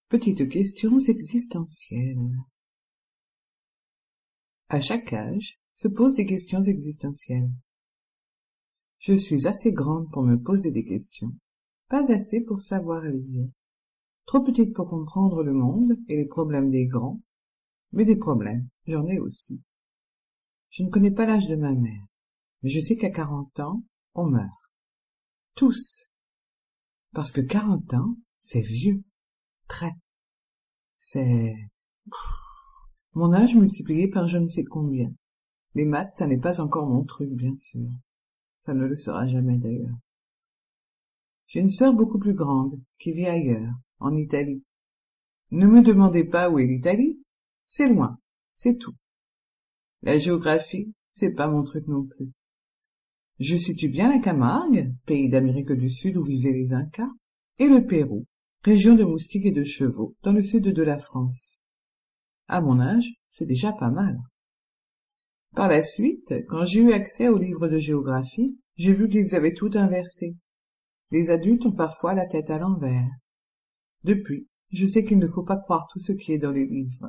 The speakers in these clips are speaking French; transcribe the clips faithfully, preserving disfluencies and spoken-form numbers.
Petites questions existentielles. À chaque âge se posent des questions existentielles. Je suis assez grande pour me poser des questions, pas assez pour savoir lire. Trop petite pour comprendre le monde et les problèmes des grands, mais des problèmes, j'en ai aussi. Je ne connais pas l'âge de ma mère, mais je sais qu'à quarante ans, on meurt. Tous. Parce que quarante ans, c'est vieux. Très. C'est... mon âge multiplié par je ne sais combien. Les maths, ça n'est pas encore mon truc, bien sûr. Ça ne le sera jamais d'ailleurs. J'ai une sœur beaucoup plus grande, qui vit ailleurs, en Italie. Ne me demandez pas où est l'Italie. C'est loin, c'est tout. La géographie, c'est pas mon truc non plus. Je situe bien la Camargue, pays d'Amérique du Sud où vivaient les Incas, et le Pérou, région de moustiques et de chevaux, dans le sud de la France. À mon âge, c'est déjà pas mal. Par la suite, quand j'ai eu accès aux livres de géographie, j'ai vu qu'ils avaient tout inversé. Les adultes ont parfois la tête à l'envers. Depuis, je sais qu'il ne faut pas croire tout ce qui est dans les livres.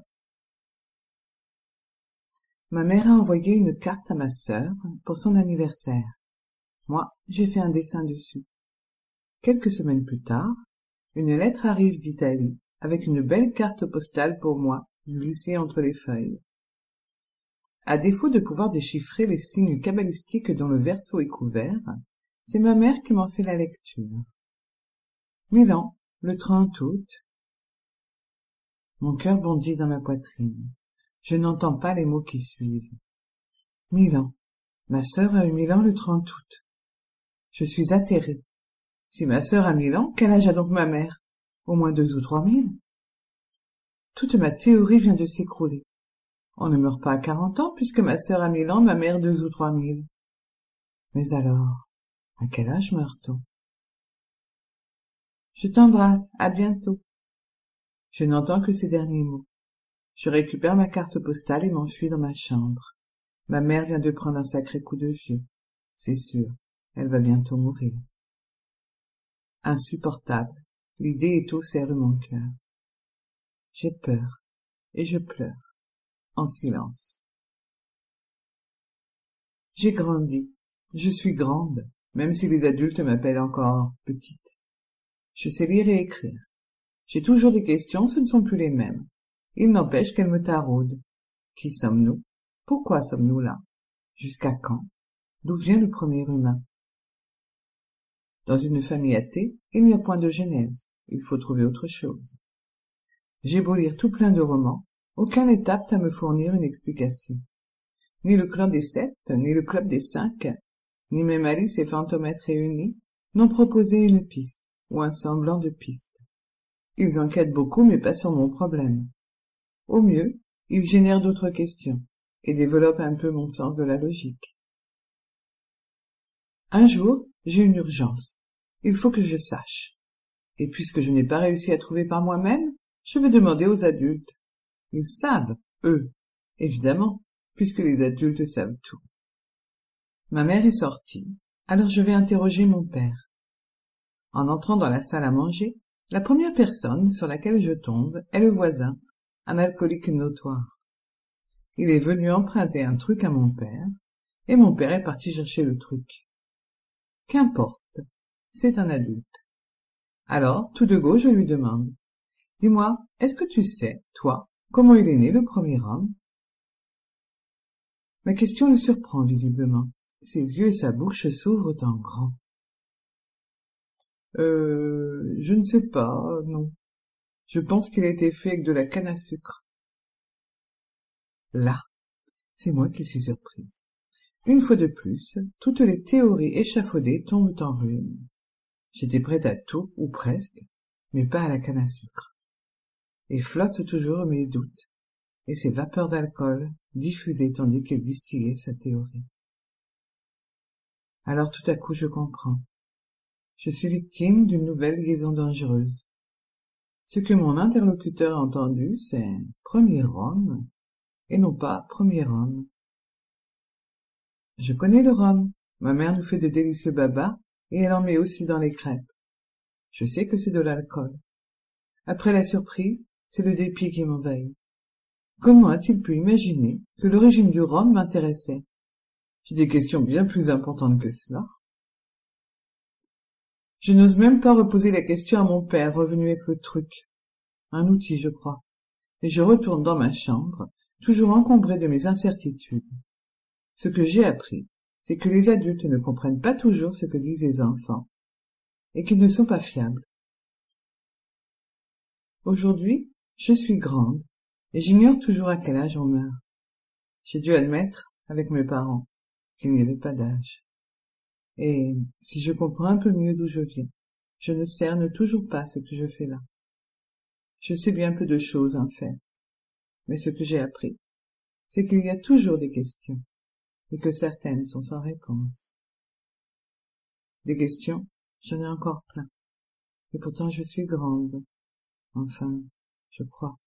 Ma mère a envoyé une carte à ma sœur pour son anniversaire. Moi, j'ai fait un dessin dessus. Quelques semaines plus tard, une lettre arrive d'Italie avec une belle carte postale pour moi, glissée entre les feuilles. À défaut de pouvoir déchiffrer les signes cabalistiques dont le verso est couvert, c'est ma mère qui m'en fait la lecture. Milan, le trente août. Mon cœur bondit dans ma poitrine. Je n'entends pas les mots qui suivent. Milan. Ma sœur a eu Milan le trente août. Je suis atterrée. Si ma sœur a Milan, quel âge a donc ma mère? Au moins deux ou trois mille. Toute ma théorie vient de s'écrouler. On ne meurt pas à quarante ans, puisque ma sœur a mille ans, ma mère deux ou trois mille. Mais alors, à quel âge meurt-on? Je t'embrasse, à bientôt. Je n'entends que ces derniers mots. Je récupère ma carte postale et m'enfuis dans ma chambre. Ma mère vient de prendre un sacré coup de vieux. C'est sûr, elle va bientôt mourir. Insupportable, l'idée étouffait mon cœur. J'ai peur, et je pleure, en silence. J'ai grandi, je suis grande, même si les adultes m'appellent encore petite. Je sais lire et écrire. J'ai toujours des questions, ce ne sont plus les mêmes. Il n'empêche qu'elles me taraudent. Qui sommes-nous? Pourquoi sommes-nous là? Jusqu'à quand? D'où vient le premier humain? Dans une famille athée, il n'y a point de genèse, il faut trouver autre chose. J'ai beau lire tout plein de romans, aucun n'est apte à me fournir une explication. Ni le clan des sept, ni le club des cinq, ni même Alice et Fantomètre réunis n'ont proposé une piste, ou un semblant de piste. Ils enquêtent beaucoup, mais pas sur mon problème. Au mieux, ils génèrent d'autres questions, et développent un peu mon sens de la logique. Un jour, j'ai une urgence. Il faut que je sache. Et puisque je n'ai pas réussi à trouver par moi-même, je vais demander aux adultes. Ils savent, eux, évidemment, puisque les adultes savent tout. Ma mère est sortie, alors je vais interroger mon père. En entrant dans la salle à manger, la première personne sur laquelle je tombe est le voisin, un alcoolique notoire. Il est venu emprunter un truc à mon père, et mon père est parti chercher le truc. Qu'importe, c'est un adulte. Alors, tout de go, je lui demande. Dis-moi, est-ce que tu sais, toi, comment il est né le premier homme? Ma question le surprend visiblement. Ses yeux et sa bouche s'ouvrent en grand. Euh, je ne sais pas, non. Je pense qu'il a été fait avec de la canne à sucre. Là, c'est moi qui suis surprise. Une fois de plus, toutes les théories échafaudées tombent en ruine. J'étais prête à tout, ou presque, mais pas à la canne à sucre. Et flottent toujours mes doutes, et ces vapeurs d'alcool diffusées tandis qu'il distillait sa théorie. Alors tout à coup je comprends. Je suis victime d'une nouvelle liaison dangereuse. Ce que mon interlocuteur a entendu, c'est « premier homme » et non pas « premier homme ». Je connais le rhum. Ma mère nous fait de délicieux babas et elle en met aussi dans les crêpes. Je sais que c'est de l'alcool. Après la surprise, c'est le dépit qui m'envahit. Comment a-t-il pu imaginer que l'origine du rhum m'intéressait? J'ai des questions bien plus importantes que cela. Je n'ose même pas reposer la question à mon père, revenu avec le truc. Un outil, je crois. Et je retourne dans ma chambre, toujours encombré de mes incertitudes. Ce que j'ai appris, c'est que les adultes ne comprennent pas toujours ce que disent les enfants, et qu'ils ne sont pas fiables. Aujourd'hui, je suis grande, et j'ignore toujours à quel âge on meurt. J'ai dû admettre, avec mes parents, qu'il n'y avait pas d'âge. Et, si je comprends un peu mieux d'où je viens, je ne cerne toujours pas ce que je fais là. Je sais bien peu de choses, en fait, mais ce que j'ai appris, c'est qu'il y a toujours des questions, et que certaines sont sans réponse. Des questions, j'en ai encore plein, et pourtant je suis grande. Enfin, je crois.